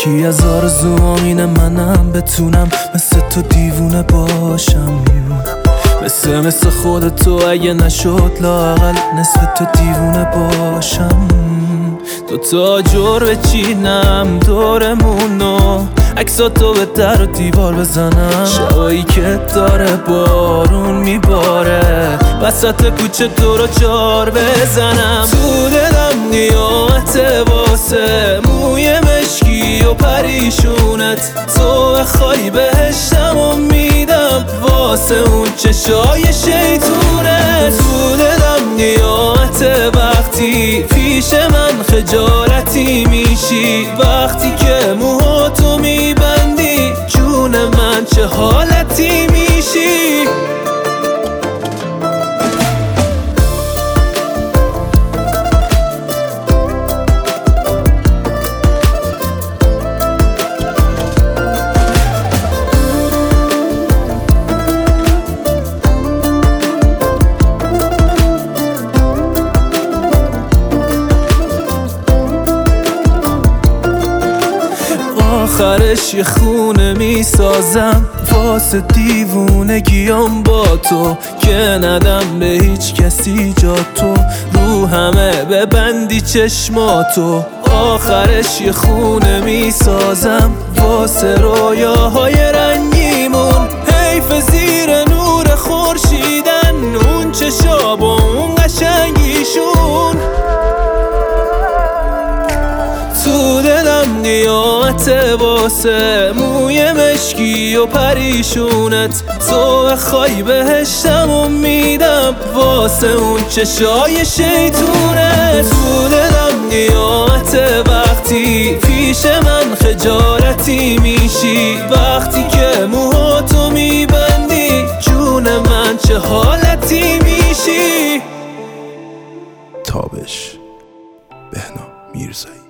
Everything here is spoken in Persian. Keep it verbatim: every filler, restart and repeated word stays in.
یکی از آرزوام اینه منم بتونم مثل تو دیوونه باشم، مثل مثل خودت تو اگه نشد لااقل نصف تو دیوونه باشم. دو تا جور بچینم دورمونو، عکساتو به در و دیوار بزنم، شبایی که داره بارون میباره وسط کوچه تو رو جار بزنم. تو دلم قیامت واسه موی مشکی و پریشونت، تو بخوای بهشتم و میدم واسه اون چشای شیطونت. تو دلم قیامت وقتی پیش من خجالتی میشی، وقتی که موهاتو میبندی جون من چه حالتی میشی. آخرش یه خونه میسازم واسه دیوونگیام با تو، که ندم به هیچ کسی جا تو، رو همه ببندی چشماتو. آخرش یه خونه میسازم واسه رویاهای رنگیمون، حیف زیر نور خورشیدن اون چشا با اون قشنگیشون. تو دلم قیامت واسه موی مشکی و پریشونت، تو بخوای بهشتم و میدم واسه اون چشای شیطونت. تو دلم قیامت وقتی پیش من خجالتی میشی، وقتی که موهاتو میبندی جون من چه حالتی میشی. تابش، بهنام میرزایی.